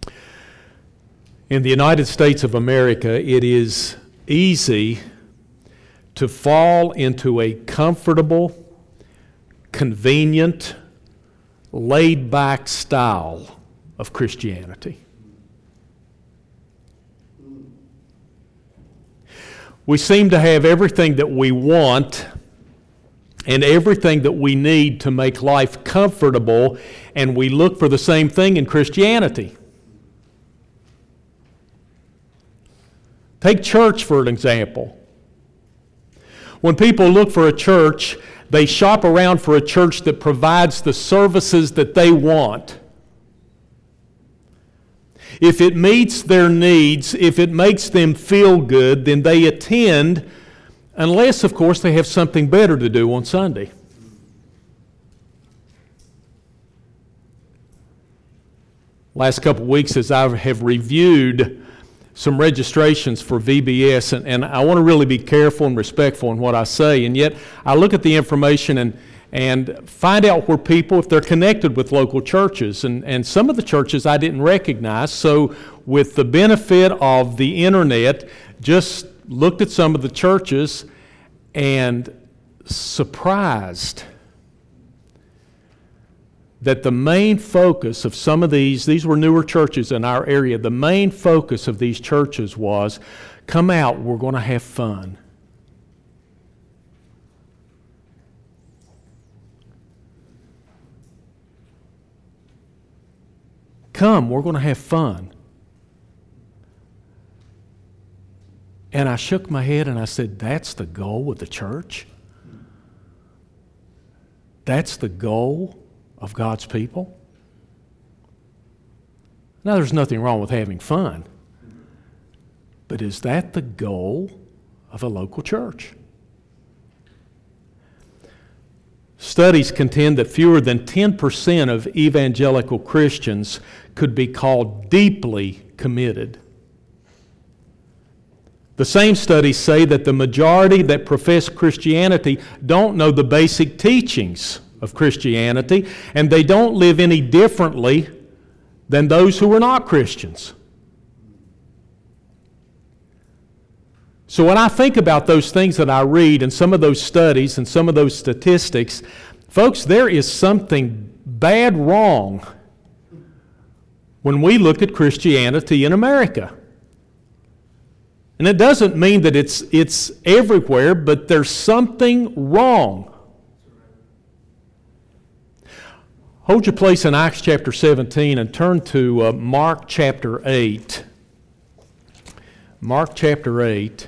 In the United States of America, it is easy to fall into a comfortable, convenient, laid-back style of Christianity. We seem to have everything that we want and everything that we need to make life comfortable, and we look for the same thing in Christianity. Take church for an example. When people look for a church, they shop around for a church that provides the services that they want. If it meets their needs, if it makes them feel good, then they attend, unless, of course, they have something better to do on Sunday. Last couple of weeks, as I have reviewed some registrations for VBS, and I want to really be careful and respectful in what I say, and yet I look at the information and find out where people, if they're connected with local churches, and some of the churches I didn't recognize, so with the benefit of the internet, just looked at some of the churches and surprised that the main focus of some of these were newer churches in our area, the main focus of these churches was, come out, we're going to have fun. Come, we're going to have fun. And I shook my head and I said, that's the goal of the church? That's the goal of God's people? Now, there's nothing wrong with having fun, but is that the goal of a local church? Studies contend that fewer than 10% of evangelical Christians could be called deeply committed. The same studies say that the majority that profess Christianity don't know the basic teachings of Christianity, and they don't live any differently than those who are not Christians. So when I think about those things that I read and some of those studies and some of those statistics, folks, there is something bad wrong when we look at Christianity in America. And it doesn't mean that it's everywhere, but there's something wrong. Hold your place in Acts chapter 17 and turn to Mark chapter 8. Mark chapter 8.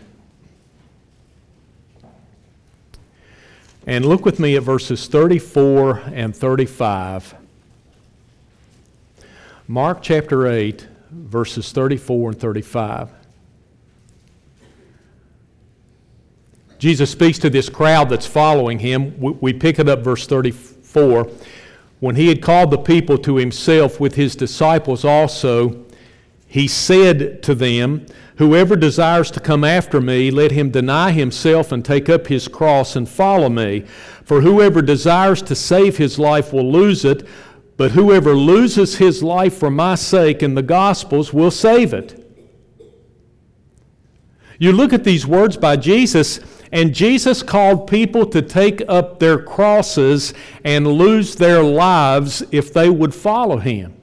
And look with me at verses 34 and 35. Mark chapter 8, verses 34 and 35. Jesus speaks to this crowd that's following him. We pick it up verse 34. When he had called the people to himself with his disciples also, he said to them, whoever desires to come after me, let him deny himself and take up his cross and follow me. For whoever desires to save his life will lose it, but whoever loses his life for my sake and the gospel's will save it. You look at these words by Jesus, and Jesus called people to take up their crosses and lose their lives if they would follow him.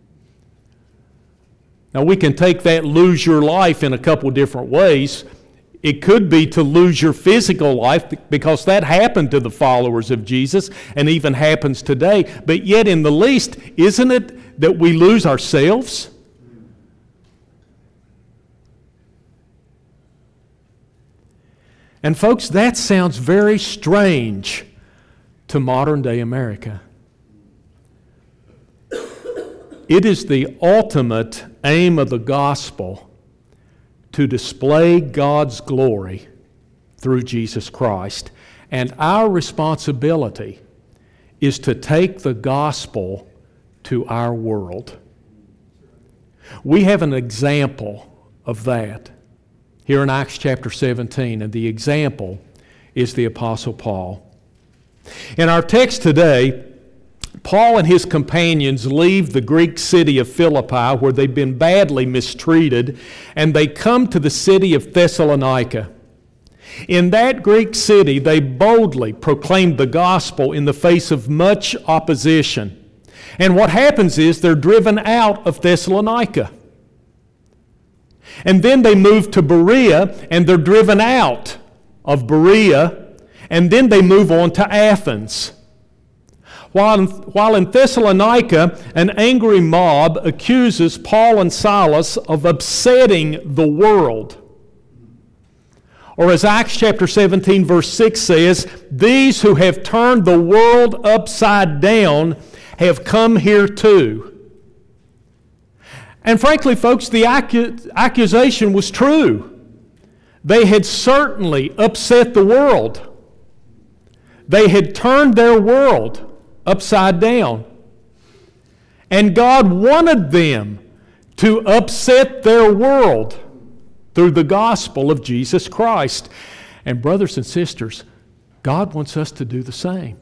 Now we can take that lose your life in a couple different ways. It could be to lose your physical life, because that happened to the followers of Jesus and even happens today. But yet in the least, isn't it that we lose ourselves? And folks, that sounds very strange to modern day America. It is the ultimate aim of the gospel to display God's glory through Jesus Christ. And our responsibility is to take the gospel to our world. We have an example of that here in Acts chapter 17, and the example is the Apostle Paul. In our text today, Paul and his companions leave the Greek city of Philippi, where they've been badly mistreated, and they come to the city of Thessalonica. In that Greek city, they boldly proclaimed the gospel in the face of much opposition. And what happens is they're driven out of Thessalonica. And then they move to Berea, and they're driven out of Berea, and then they move on to Athens. While in Thessalonica, an angry mob accuses Paul and Silas of upsetting the world. Or as Acts chapter 17 verse 6 says, these who have turned the world upside down have come here too. And frankly, folks, the accusation was true. They had certainly upset the world. They had turned their world upside down. And God wanted them to upset their world through the gospel of Jesus Christ. And brothers and sisters, God wants us to do the same.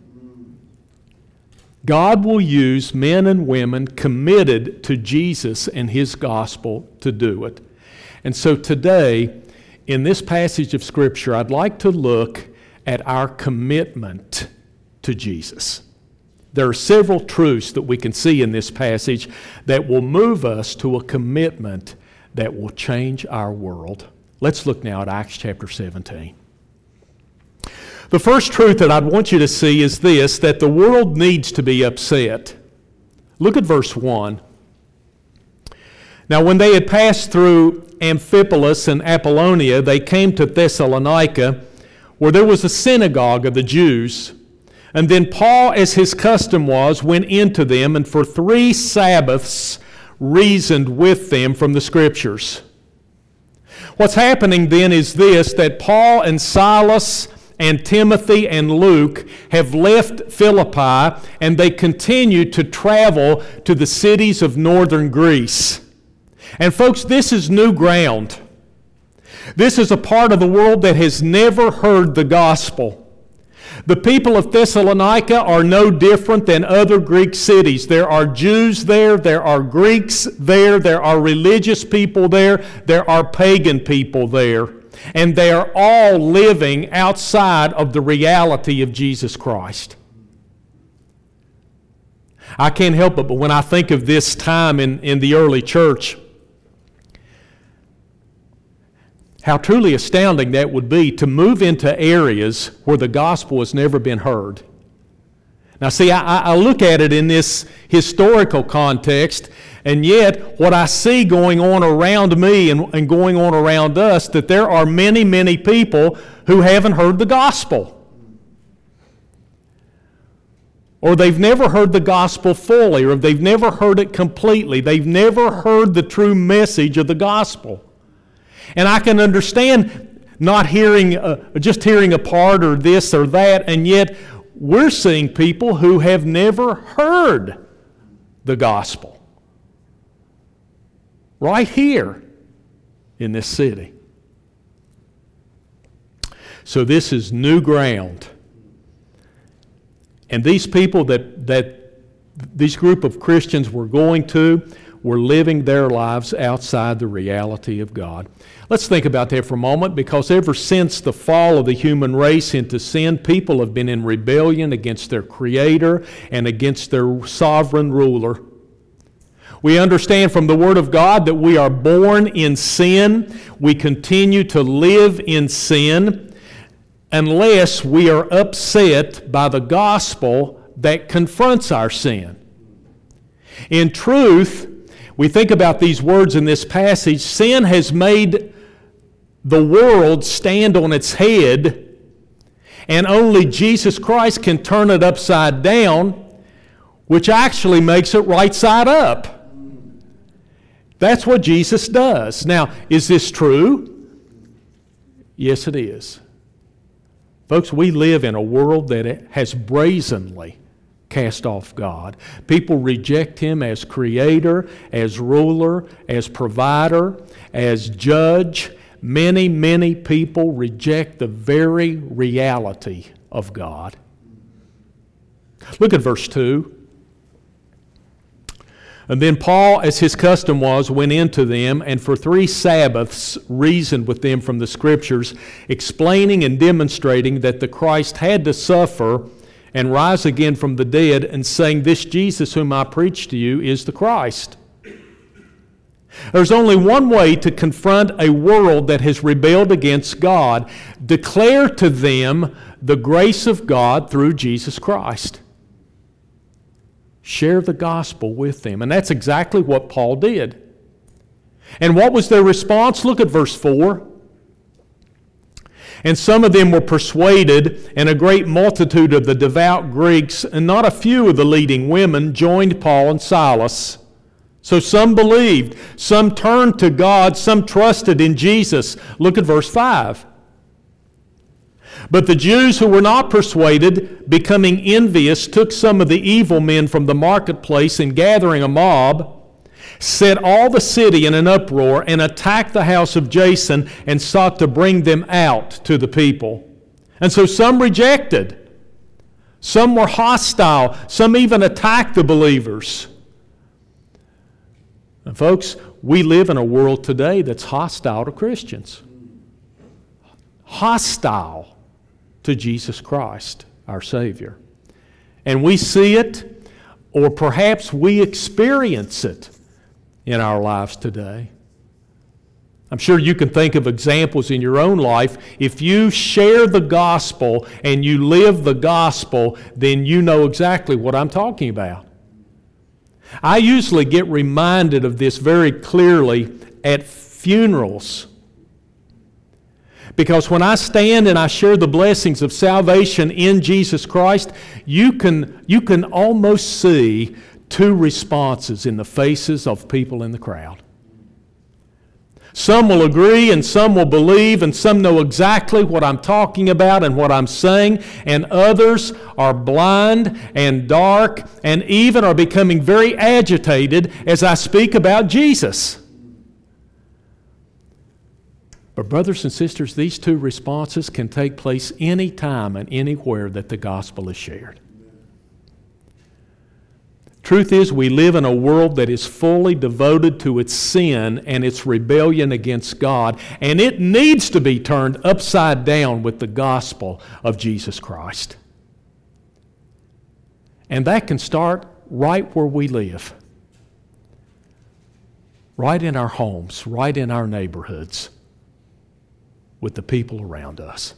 God will use men and women committed to Jesus and His gospel to do it. And so today, in this passage of Scripture, I'd like to look at our commitment to Jesus. There are several truths that we can see in this passage that will move us to a commitment that will change our world. Let's look now at Acts chapter 17. The first truth that I'd want you to see is this, that the world needs to be upset. Look at verse 1. Now when they had passed through Amphipolis and Apollonia, they came to Thessalonica, where there was a synagogue of the Jews. And then Paul, as his custom was, went into them, and for 3 Sabbaths reasoned with them from the Scriptures. What's happening then is this, that Paul and Silas and Timothy and Luke have left Philippi, and they continue to travel to the cities of northern Greece. And folks, this is new ground. This is a part of the world that has never heard the gospel. The people of Thessalonica are no different than other Greek cities. There are Jews there, there are Greeks there, there are religious people there, there are pagan people there. And they are all living outside of the reality of Jesus Christ. I can't help it, but when I think of this time in the early church, how truly astounding that would be to move into areas where the gospel has never been heard. Now see, I look at it in this historical context, and yet what I see going on around me and going on around us, that there are many, many people who haven't heard the gospel. Or they've never heard the gospel fully, or they've never heard it completely. They've never heard the true message of the gospel. And I can understand not hearing, just hearing a part or this or that, and yet we're seeing people who have never heard the gospel. Right here in this city. So this is new ground. And these people that this group of Christians were going to were living their lives outside the reality of God. Let's think about that for a moment, because ever since the fall of the human race into sin, people have been in rebellion against their Creator and against their sovereign ruler. We understand from the Word of God that we are born in sin. We continue to live in sin unless we are upset by the gospel that confronts our sin. In truth, we think about these words in this passage, sin has made the world stand on its head, and only Jesus Christ can turn it upside down, which actually makes it right side up. That's what Jesus does. Now, is this true? Yes, it is. Folks, we live in a world that has brazenly cast off God. People reject Him as Creator, as ruler, as provider, as judge. Many, many people reject the very reality of God. Look at verse 2. And then Paul, as his custom was, went into them and for 3 Sabbaths reasoned with them from the Scriptures, explaining and demonstrating that the Christ had to suffer and rise again from the dead, and saying, "This Jesus whom I preach to you is the Christ." There's only one way to confront a world that has rebelled against God: declare to them the grace of God through Jesus Christ. Share the gospel with them. And that's exactly what Paul did. And what was their response? Look at verse 4. "And some of them were persuaded, and a great multitude of the devout Greeks, and not a few of the leading women, joined Paul and Silas. So some believed, some turned to God, some trusted in Jesus." Look at verse 5. "But the Jews who were not persuaded, becoming envious, took some of the evil men from the marketplace, and gathering a mob, set all the city in an uproar, and attacked the house of Jason, and sought to bring them out to the people. And so some rejected, some were hostile, some even attacked the believers." And folks, we live in a world today that's hostile to Christians. Hostile to Jesus Christ, our Savior. And we see it, or perhaps we experience it in our lives today. I'm sure you can think of examples in your own life. If you share the gospel and you live the gospel, then you know exactly what I'm talking about. I usually get reminded of this very clearly at funerals. Because when I stand and I share the blessings of salvation in Jesus Christ, you can almost see 2 responses in the faces of people in the crowd. Some will agree and some will believe and some know exactly what I'm talking about and what I'm saying, and others are blind and dark and even are becoming very agitated as I speak about Jesus. But brothers and sisters, these 2 responses can take place any time and anywhere that the gospel is shared. Truth is, we live in a world that is fully devoted to its sin and its rebellion against God, and it needs to be turned upside down with the gospel of Jesus Christ. And that can start right where we live, right in our homes, right in our neighborhoods, with the people around us.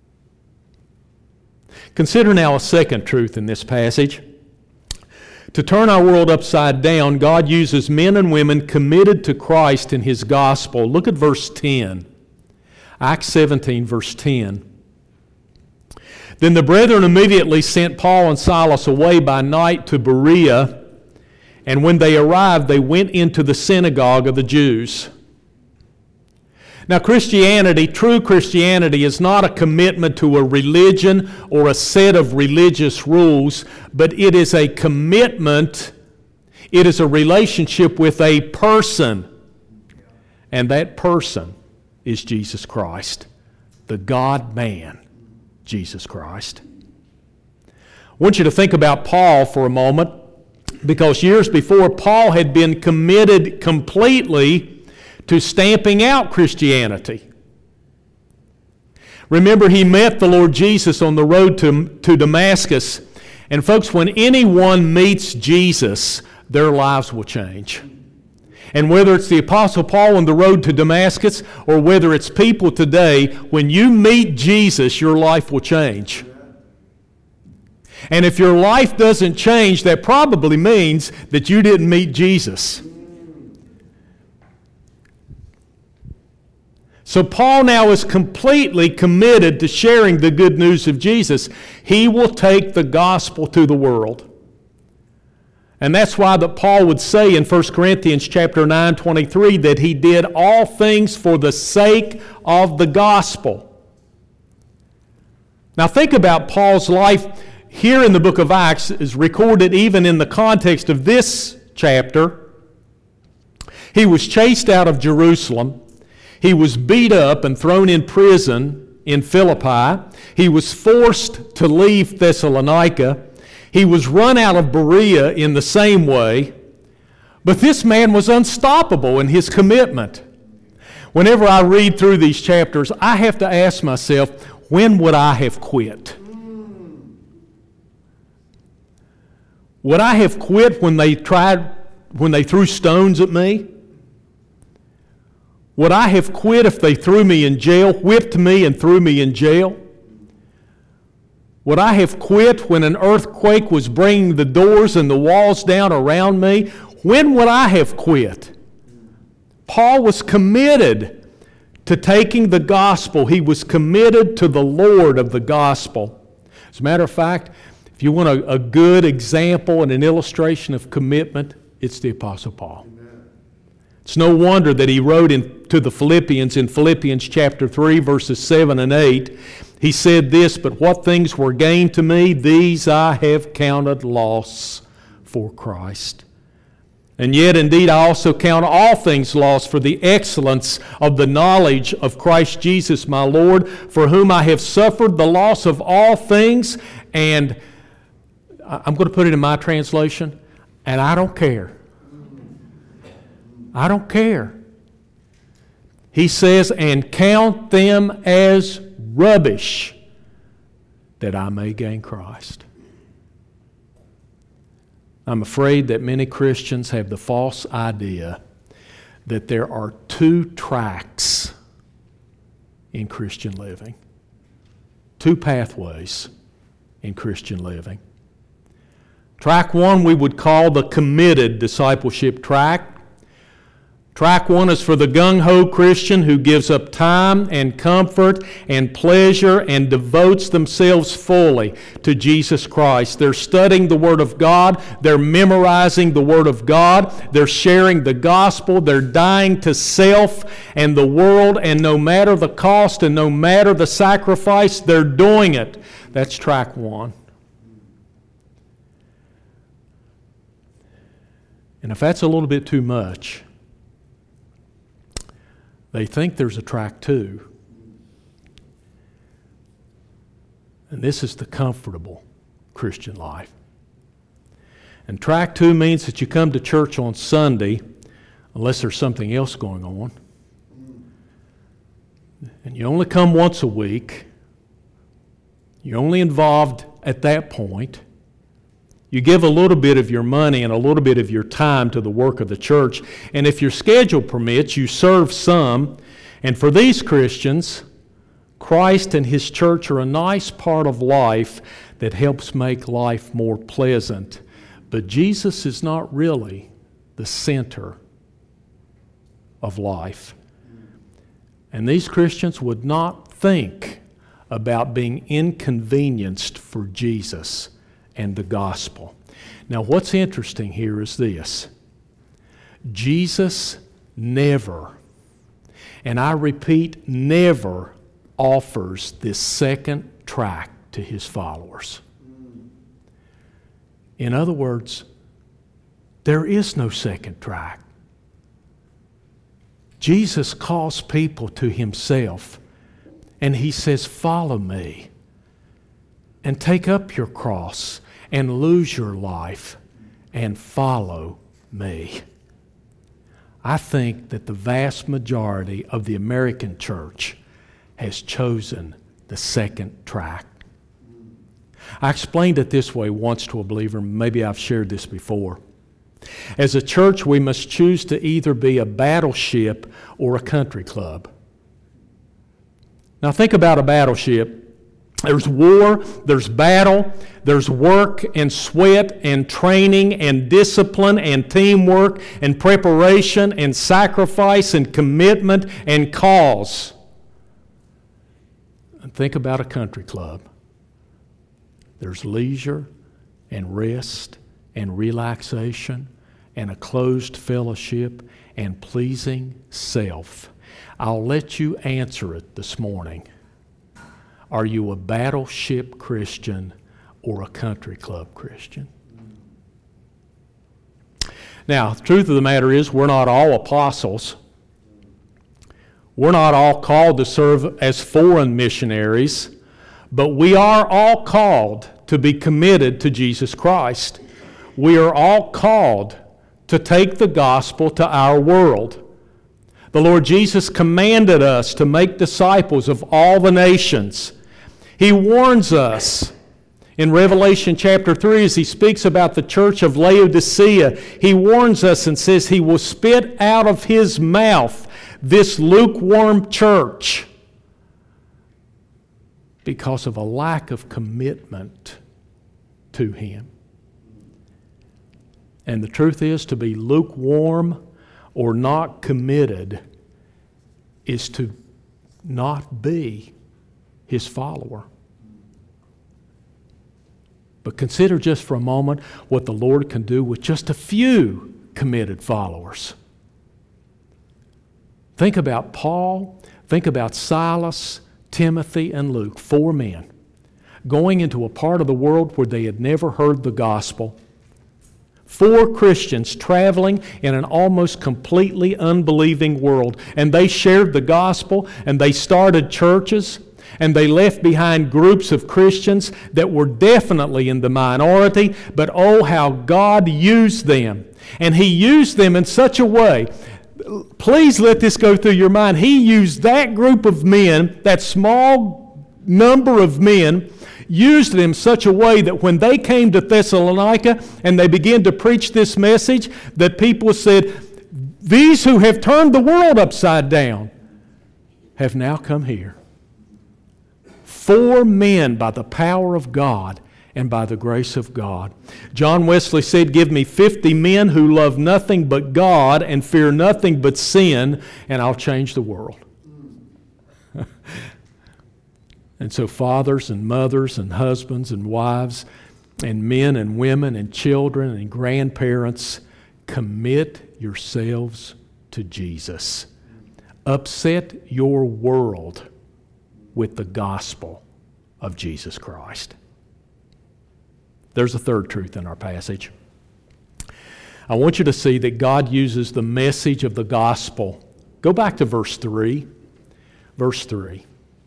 Consider now a second truth in this passage. To turn our world upside down, God uses men and women committed to Christ in His gospel. Look at verse 10. Acts 17, verse 10. "Then the brethren immediately sent Paul and Silas away by night to Berea, and when they arrived, they went into the synagogue of the Jews." Now, Christianity, true Christianity, is not a commitment to a religion or a set of religious rules, but it is a commitment, it is a relationship with a person. And that person is Jesus Christ, the God-man, Jesus Christ. I want you to think about Paul for a moment, because years before, Paul had been committed completely to stamping out Christianity. Remember, he met the Lord Jesus on the road to Damascus. And folks, when anyone meets Jesus, their lives will change. And whether it's the Apostle Paul on the road to Damascus or whether it's people today, when you meet Jesus, your life will change. And if your life doesn't change, that probably means that you didn't meet Jesus. So Paul now is completely committed to sharing the good news of Jesus. He will take the gospel to the world. And that's why that Paul would say in 1 Corinthians chapter 9:23 that he did all things for the sake of the gospel. Now think about Paul's life here in the book of Acts, is recorded even in the context of this chapter. He was chased out of Jerusalem. He was beat up and thrown in prison in Philippi. He was forced to leave Thessalonica. He was run out of Berea in the same way. But this man was unstoppable in his commitment. Whenever I read through these chapters, I have to ask myself, when would I have quit? Would I have quit when they threw stones at me? Would I have quit if they threw me in jail, whipped me and threw me in jail? Would I have quit when an earthquake was bringing the doors and the walls down around me? When would I have quit? Paul was committed to taking the gospel. He was committed to the Lord of the gospel. As a matter of fact, if you want a good example and an illustration of commitment, it's the Apostle Paul. Amen. It's no wonder that he wrote to the Philippians in Philippians chapter 3, verses 7 and 8, he said this, "But what things were gained to me, these I have counted loss for Christ. And yet, indeed, I also count all things lost for the excellence of the knowledge of Christ Jesus my Lord, for whom I have suffered the loss of all things." And I'm going to put it in my translation, and I don't care. I don't care. He says, "And count them as rubbish, that I may gain Christ." I'm afraid that many Christians have the false idea that there are two tracks in Christian living, two pathways in Christian living. Track one we would call the committed discipleship track. Track one is for the gung-ho Christian who gives up time and comfort and pleasure and devotes themselves fully to Jesus Christ. They're studying the Word of God. They're memorizing the Word of God. They're sharing the gospel. They're dying to self and the world, and no matter the cost and no matter the sacrifice, they're doing it. That's track one. And if that's a little bit too much, they think there's a track two. And this is the comfortable Christian life. And track two means that you come to church on Sunday, unless there's something else going on. And you only come once a week. You're only involved at that point. You give a little bit of your money and a little bit of your time to the work of the church. And if your schedule permits, you serve some. And for these Christians, Christ and His church are a nice part of life that helps make life more pleasant. But Jesus is not really the center of life. And these Christians would not think about being inconvenienced for Jesus and the gospel. Now, what's interesting here is this. Jesus never, and I repeat, never offers this second track to His followers. In other words, there is no second track. Jesus calls people to Himself, and He says, "Follow me, and take up your cross, and lose your life, and follow me." I think that the vast majority of the American church has chosen the second track. I explained it this way once to a believer, maybe I've shared this before. As a church, we must choose to either be a battleship or a country club. Now think about a battleship. There's war, there's battle, there's work and sweat and training and discipline and teamwork and preparation and sacrifice and commitment and cause. And think about a country club. There's leisure and rest and relaxation and a closed fellowship and pleasing self. I'll let you answer it this morning. Are you a battleship Christian or a country club Christian? Now, the truth of the matter is we're not all apostles. We're not all called to serve as foreign missionaries, but we are all called to be committed to Jesus Christ. We are all called to take the gospel to our world. The Lord Jesus commanded us to make disciples of all the nations. He warns us in Revelation chapter 3 as he speaks about the church of Laodicea. He warns us and says he will spit out of his mouth this lukewarm church because of a lack of commitment to him. And the truth is, to be lukewarm or not committed is to not be his follower. But consider just for a moment what the Lord can do with just a few committed followers. Think about Paul, think about Silas, Timothy, and Luke, 4 men, going into a part of the world where they had never heard the gospel. 4 Christians traveling in an almost completely unbelieving world. And they shared the gospel, and they started churches, and they left behind groups of Christians that were definitely in the minority, but oh, how God used them. And He used them in such a way. Please let this go through your mind. He used that group of men, that small number of men, used them such a way that when they came to Thessalonica and they began to preach this message, that people said, these who have turned the world upside down have now come here. 4 men by the power of God and by the grace of God. John Wesley said, give me 50 men who love nothing but God and fear nothing but sin, and I'll change the world. And so fathers and mothers and husbands and wives and men and women and children and grandparents, commit yourselves to Jesus. Upset your world with the gospel of Jesus Christ. There's a third truth in our passage. I want you to see that God uses the message of the gospel. Go back to verse 3. Verse 3.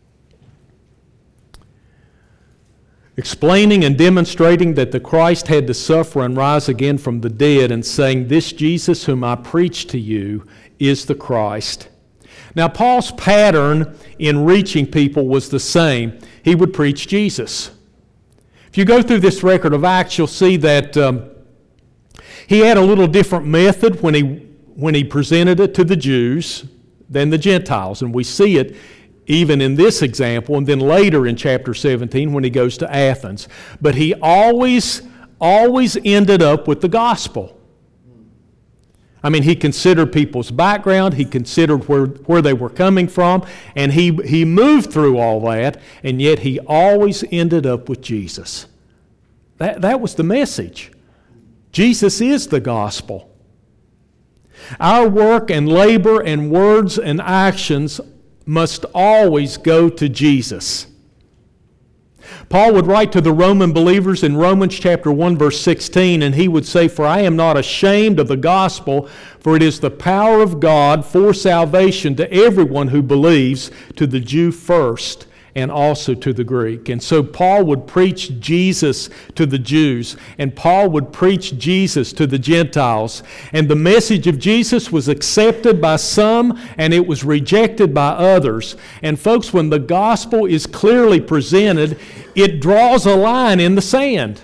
Explaining and demonstrating that the Christ had to suffer and rise again from the dead, and saying, this Jesus whom I preach to you is the Christ. Now, Paul's pattern in reaching people was the same. He would preach Jesus. If you go through this record of Acts, you'll see that he had a little different method when he presented it to the Jews than the Gentiles. And we see it even in this example, and then later in chapter 17 when he goes to Athens. But he always ended up with the gospel. I mean, he considered people's background, he considered where they were coming from, and he moved through all that, and yet he always ended up with Jesus. That was the message. Jesus is the gospel. Our work and labor and words and actions must always go to Jesus. Paul would write to the Roman believers in Romans chapter 1 verse 16, and he would say, for I am not ashamed of the gospel, for it is the power of God for salvation to everyone who believes, to the Jew first, and also to the Greek. And so Paul would preach Jesus to the Jews, and Paul would preach Jesus to the Gentiles. And the message of Jesus was accepted by some, and it was rejected by others. And folks, when the gospel is clearly presented, it draws a line in the sand.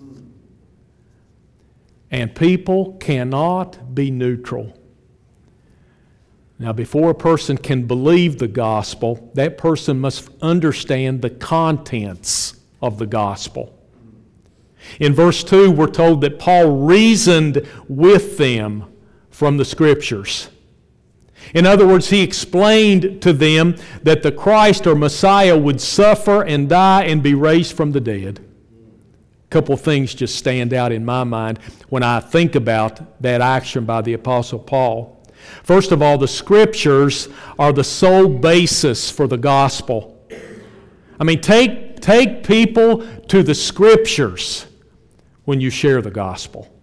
And people cannot be neutral. Now, before a person can believe the gospel, that person must understand the contents of the gospel. In verse 2, we're told that Paul reasoned with them from the Scriptures. In other words, he explained to them that the Christ or Messiah would suffer and die and be raised from the dead. A couple of things just stand out in my mind when I think about that action by the Apostle Paul. First of all, the Scriptures are the sole basis for the gospel. I mean, take people to the Scriptures when you share the gospel.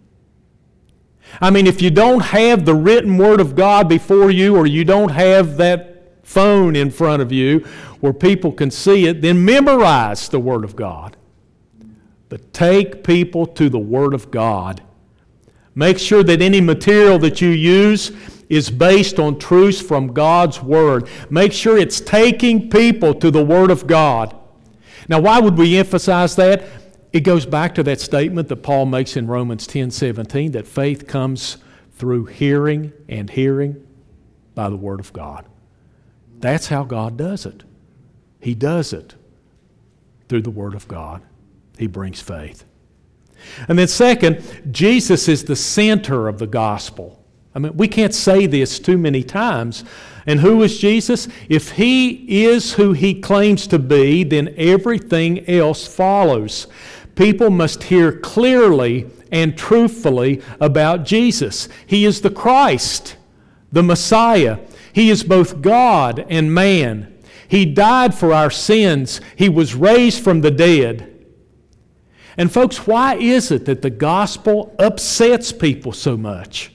I mean, if you don't have the written Word of God before you, or you don't have that phone in front of you where people can see it, then memorize the Word of God. But take people to the Word of God Make sure that any material that you use is based on truths from God's Word. Make sure it's taking people to the Word of God. Now, why would we emphasize that? It goes back to that statement that Paul makes in Romans 10:17, that faith comes through hearing, and hearing by the Word of God. That's how God does it. He does it through the Word of God. He brings faith. And then second, Jesus is the center of the gospel. I mean, we can't say this too many times. And who is Jesus? If He is who He claims to be, then everything else follows. People must hear clearly and truthfully about Jesus. He is the Christ, the Messiah. He is both God and man. He died for our sins. He was raised from the dead. And folks, why is it that the gospel upsets people so much?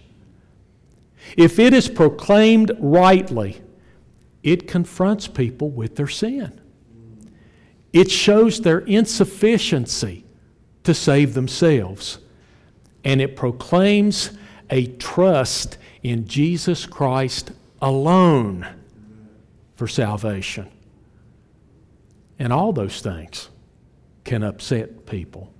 If it is proclaimed rightly, it confronts people with their sin. It shows their insufficiency to save themselves. And it proclaims a trust in Jesus Christ alone for salvation. And all those things can upset people.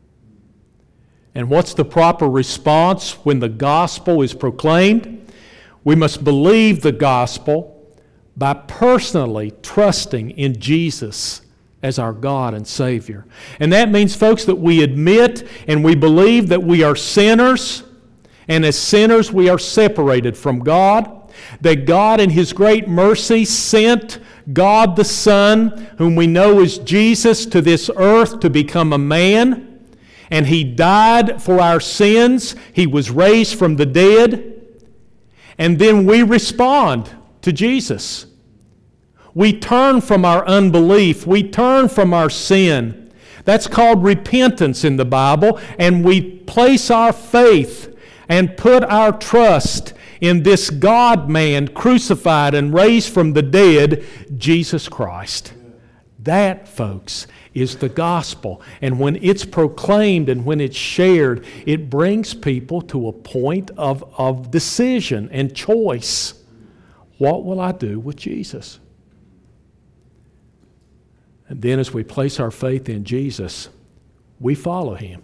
And what's the proper response when the gospel is proclaimed? We must believe the gospel by personally trusting in Jesus as our God and Savior. And that means, folks, that we admit and we believe that we are sinners, and as sinners we are separated from God, that God in His great mercy sent God the Son, whom we know is Jesus, to this earth to become a man, and He died for our sins. He was raised from the dead. And then we respond to Jesus. We turn from our unbelief. We turn from our sin. That's called repentance in the Bible. And we place our faith and put our trust in this God-man crucified and raised from the dead, Jesus Christ. That, folks, is the gospel. And when it's proclaimed and when it's shared, it brings people to a point of decision and choice. What will I do with Jesus? And then as we place our faith in Jesus, we follow Him.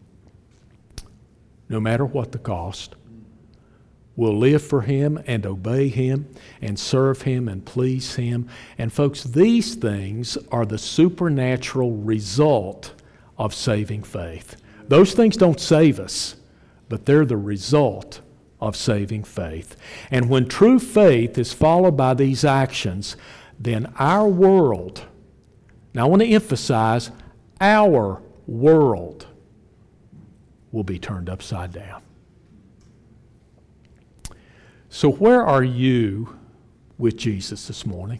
No matter what the cost. We'll live for Him and obey Him and serve Him and please Him. And folks, these things are the supernatural result of saving faith. Those things don't save us, but they're the result of saving faith. And when true faith is followed by these actions, then our world, now I want to emphasize, our world will be turned upside down. So where are you with Jesus this morning?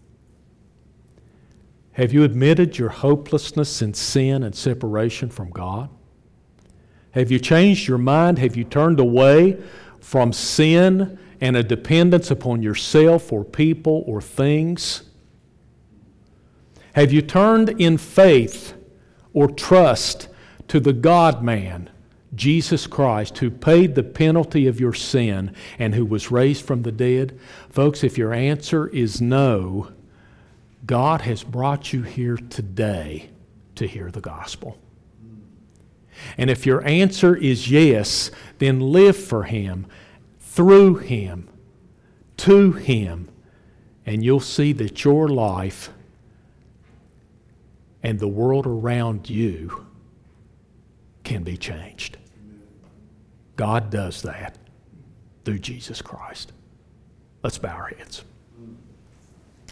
Have you admitted your hopelessness in sin and separation from God? Have you changed your mind? Have you turned away from sin and a dependence upon yourself or people or things? Have you turned in faith or trust to the God-man, Jesus Christ, who paid the penalty of your sin and who was raised from the dead? Folks, if your answer is no, God has brought you here today to hear the gospel. And if your answer is yes, then live for Him, through Him, to Him, and you'll see that your life and the world around you can be changed. God does that through Jesus Christ. Let's bow our heads.